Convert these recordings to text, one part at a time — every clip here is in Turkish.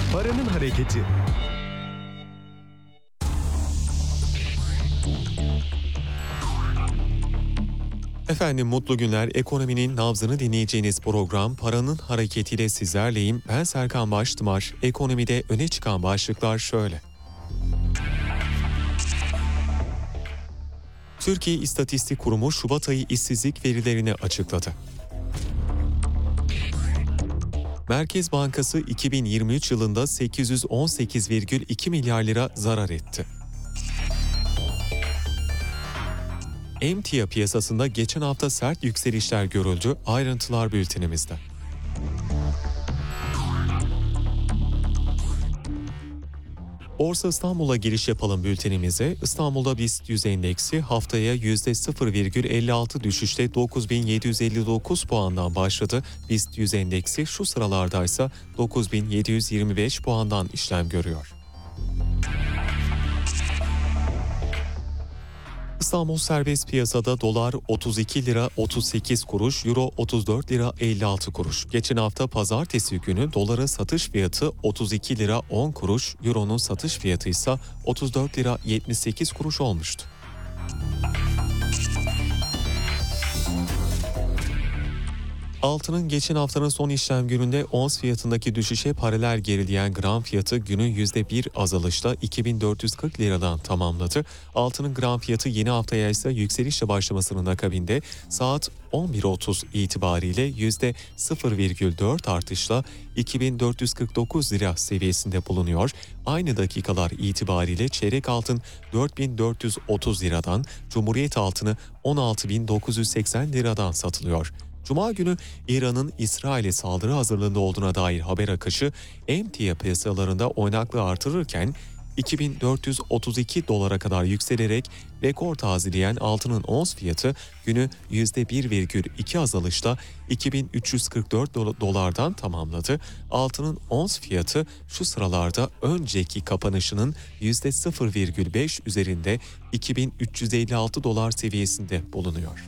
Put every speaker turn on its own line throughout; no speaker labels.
Paranın hareketi.
Efendim mutlu günler. Ekonominin nabzını dinleyeceğiniz program Paranın Hareketiyle sizlerleyim. Ben Serkan Baştımar. Ekonomide öne çıkan başlıklar şöyle. Türkiye İstatistik Kurumu Şubat ayı işsizlik verilerini açıkladı. Merkez Bankası 2023 yılında 818,2 milyar lira zarar etti. Emtia piyasasında geçen hafta sert yükselişler görüldü. Ayrıntılar bültenimizde. Borsa İstanbul'a giriş yapalım bültenimize. İstanbul'da BIST 100 endeksi haftaya %0,56 düşüşte 9759 puandan başladı. BIST 100 endeksi şu sıralardaysa 9725 puandan işlem görüyor. İstanbul serbest piyasada dolar 32 lira 38 kuruş, euro 34 lira 56 kuruş. Geçen hafta pazartesi günü doların satış fiyatı 32 lira 10 kuruş, euronun satış fiyatı ise 34 lira 78 kuruş olmuştu. Altının geçen haftanın son işlem gününde ons fiyatındaki düşüşe paralel gerileyen gram fiyatı günün %1 azalışla 2440 liradan tamamladı. Altının gram fiyatı yeni haftaya ise yükselişle başlamasının akabinde saat 11.30 itibariyle %0,4 artışla 2449 lira seviyesinde bulunuyor. Aynı dakikalar itibariyle çeyrek altın 4430 liradan, Cumhuriyet altını 16980 liradan satılıyor. Cuma günü İran'ın İsrail'e saldırı hazırlığında olduğuna dair haber akışı emtia piyasalarında oynaklığı artırırken 2432 dolara kadar yükselerek rekor tazeleyen altının ons fiyatı günü %1,2 azalışla 2344 dolardan tamamladı. Altının ons fiyatı şu sıralarda önceki kapanışının %0,5 üzerinde 2356 dolar seviyesinde bulunuyor.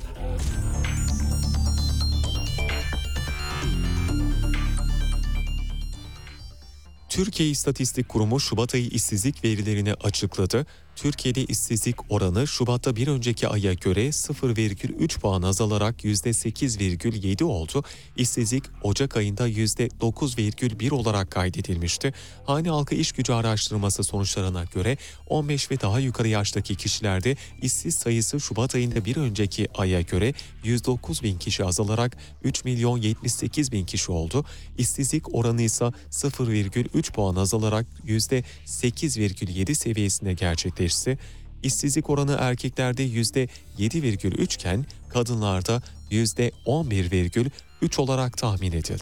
Türkiye İstatistik Kurumu Şubat ayı işsizlik verilerini açıkladı. Türkiye'de işsizlik oranı Şubat'ta bir önceki aya göre 0,3 puan azalarak %8,7 oldu. İşsizlik Ocak ayında %9,1 olarak kaydedilmişti. Hane halkı iş gücü araştırması sonuçlarına göre 15 ve daha yukarı yaştaki kişilerde işsiz sayısı Şubat ayında bir önceki aya göre 109 bin kişi azalarak 3 milyon 78 bin kişi oldu. İşsizlik oranı ise 0,3 puan azalarak %8,7 seviyesinde gerçekleşti. İşsizlik oranı erkeklerde %7,3 iken kadınlarda %11,3 olarak tahmin edildi.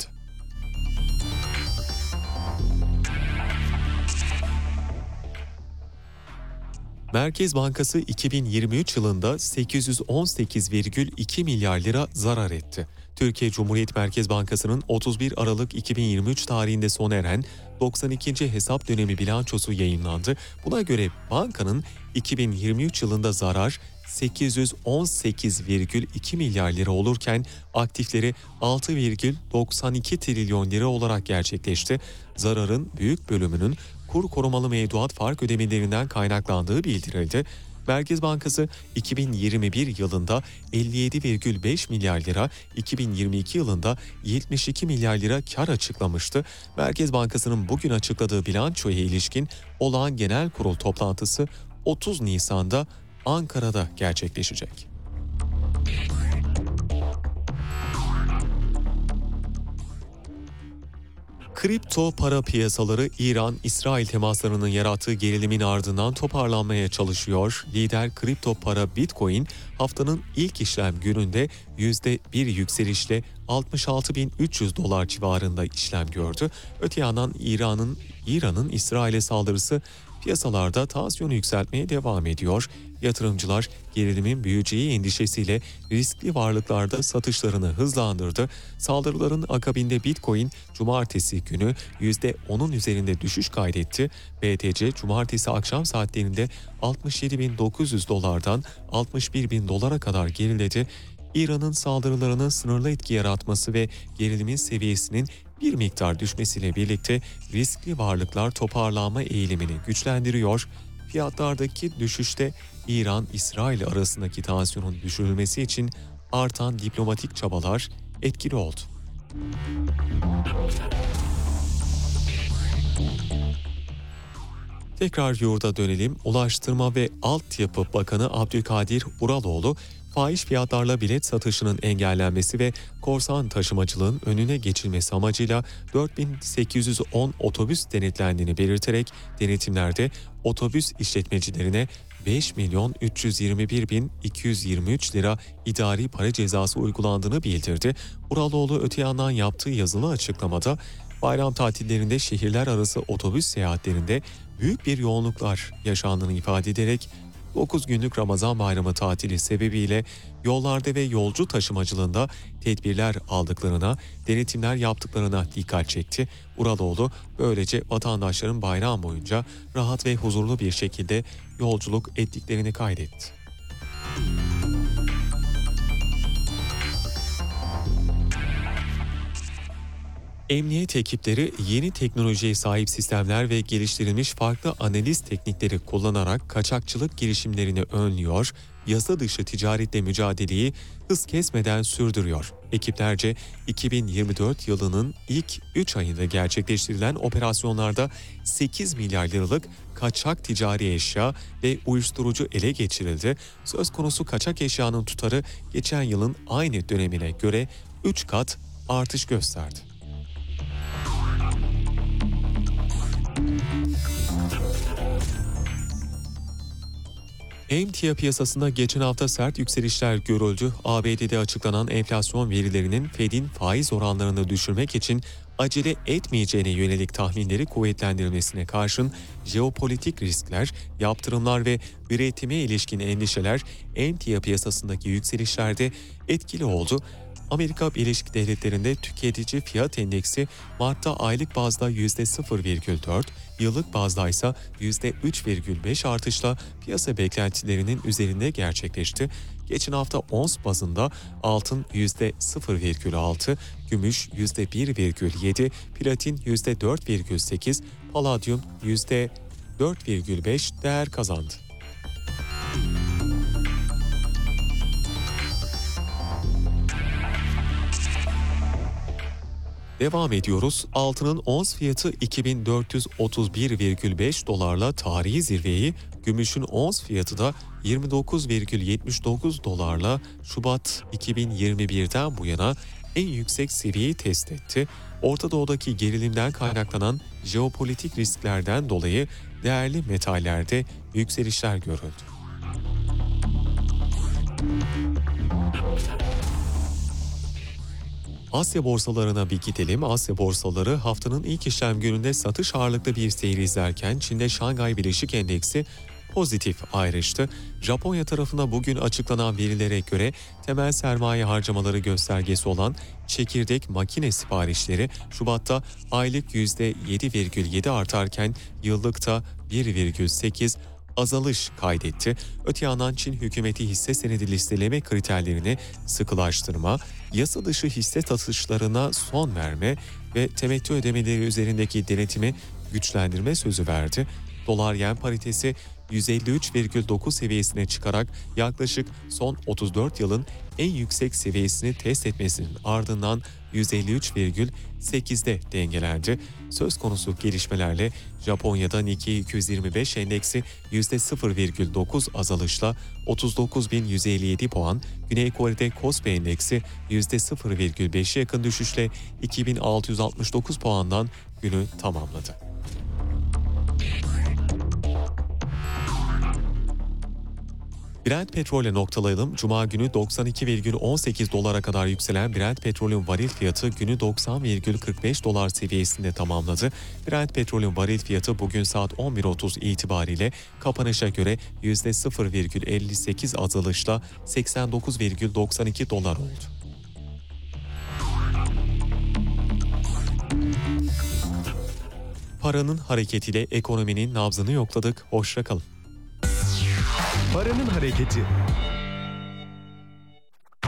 Merkez Bankası 2023 yılında 818,2 milyar lira zarar etti. Türkiye Cumhuriyet Merkez Bankası'nın 31 Aralık 2023 tarihinde sona eren 92. hesap dönemi bilançosu yayınlandı. Buna göre bankanın 2023 yılında zarar 818,2 milyar lira olurken aktifleri 6,92 trilyon lira olarak gerçekleşti. Zararın büyük bölümünün kur korumalı mevduat fark ödemelerinden kaynaklandığı bildirildi. Merkez Bankası 2021 yılında 57,5 milyar lira, 2022 yılında 72 milyar lira kar açıklamıştı. Merkez Bankası'nın bugün açıkladığı bilançoya ilişkin olağan genel kurul toplantısı 30 Nisan'da Ankara'da gerçekleşecek. Kripto para piyasaları İran-İsrail temaslarının yarattığı gerilimin ardından toparlanmaya çalışıyor. Lider kripto para Bitcoin haftanın ilk işlem gününde %1 yükselişle 66.300 dolar civarında işlem gördü. Öte yandan İran'ın İsrail'e saldırısı piyasalarda tansiyonu yükseltmeye devam ediyor. Yatırımcılar gerilimin büyüyeceği endişesiyle riskli varlıklarda satışlarını hızlandırdı. Saldırıların akabinde Bitcoin cumartesi günü %10'un üzerinde düşüş kaydetti. BTC cumartesi akşam saatlerinde 67.900 dolardan 61.000 dolara kadar geriledi. İran'ın saldırılarının sınırlı etki yaratması ve gerilimin seviyesinin bir miktar düşmesiyle birlikte riskli varlıklar toparlanma eğilimini güçlendiriyor. Fiyatlardaki düşüşte İran-İsrail arasındaki tansiyonun düşürülmesi için artan diplomatik çabalar etkili oldu. Tekrar yurda dönelim. Ulaştırma ve Altyapı Bakanı Abdülkadir Uraloğlu, fahiş fiyatlarla bilet satışının engellenmesi ve korsan taşımacılığın önüne geçilmesi amacıyla 4810 otobüs denetlendiğini belirterek denetimlerde otobüs işletmecilerine 5.321.223 lira idari para cezası uygulandığını bildirdi. Uraloğlu öte yandan yaptığı yazılı açıklamada bayram tatillerinde şehirler arası otobüs seyahatlerinde büyük bir yoğunluklar yaşandığını ifade ederek 9 günlük Ramazan bayramı tatili sebebiyle yollarda ve yolcu taşımacılığında tedbirler aldıklarına, denetimler yaptıklarına dikkat çekti. Uraloğlu böylece vatandaşların bayram boyunca rahat ve huzurlu bir şekilde yolculuk ettiklerini kaydetti. Emniyet ekipleri yeni teknolojiye sahip sistemler ve geliştirilmiş farklı analiz teknikleri kullanarak kaçakçılık girişimlerini önlüyor, yasa dışı ticaretle mücadeleyi hız kesmeden sürdürüyor. Ekiplerce 2024 yılının ilk 3 ayında gerçekleştirilen operasyonlarda 8 milyar liralık kaçak ticari eşya ve uyuşturucu ele geçirildi. Söz konusu kaçak eşyanın tutarı geçen yılın aynı dönemine göre 3 kat artış gösterdi. Emtia piyasasında geçen hafta sert yükselişler görüldü. ABD'de açıklanan enflasyon verilerinin Fed'in faiz oranlarını düşürmek için acele etmeyeceğine yönelik tahminleri kuvvetlendirilmesine karşın jeopolitik riskler, yaptırımlar ve üretime ilişkin endişeler Emtia piyasasındaki yükselişlerde etkili oldu. Amerika Birleşik Devletleri'nde tüketici fiyat endeksi Mart'ta aylık bazda %0,4, yıllık bazda ise %3,5 artışla piyasa beklentilerinin üzerinde gerçekleşti. Geçen hafta ons bazında altın %0,6, gümüş %1,7, platin %4,8, paladyum %4,5 değer kazandı. Devam ediyoruz. Altının ons fiyatı 2431,5 dolarla tarihi zirveyi, gümüşün ons fiyatı da 29,79 dolarla Şubat 2021'den bu yana en yüksek seviyeyi test etti. Orta Doğu'daki gerilimden kaynaklanan jeopolitik risklerden dolayı değerli metallerde yükselişler görüldü. Asya borsalarına bir gidelim. Asya borsaları haftanın ilk işlem gününde satış ağırlıklı bir seyir izlerken Çin'de Şangay Bileşik Endeksi pozitif ayrıştı. Japonya tarafında bugün açıklanan verilere göre temel sermaye harcamaları göstergesi olan çekirdek makine siparişleri Şubat'ta aylık %7,7 artarken yıllıkta 1,8 azalış kaydetti. Öte yandan Çin hükümeti hisse senedi listeleme kriterlerini sıkılaştırma, yasa dışı hisse satışlarına son verme ve temettü ödemeleri üzerindeki denetimi güçlendirme sözü verdi. Dolar-yen paritesi 153,9 seviyesine çıkarak yaklaşık son 34 yılın en yüksek seviyesini test etmesinin ardından 153,8'de dengelendi. Söz konusu gelişmelerle Japonya'da Nikkei 225 endeksi %0,9 azalışla 39.157 puan, Güney Kore'de Kospi endeksi %0,5'e yakın düşüşle 2669 puandan günü tamamladı. Brent petrolle noktalayalım. Cuma günü 92,18 dolara kadar yükselen Brent petrolün varil fiyatı günü 90,45 dolar seviyesinde tamamladı. Brent petrolün varil fiyatı bugün saat 11.30 itibariyle kapanışa göre %0,58 azalışla 89,92 dolar oldu. Paranın hareketiyle ekonominin nabzını yokladık. Hoşça kalın.
Paranın hareketi.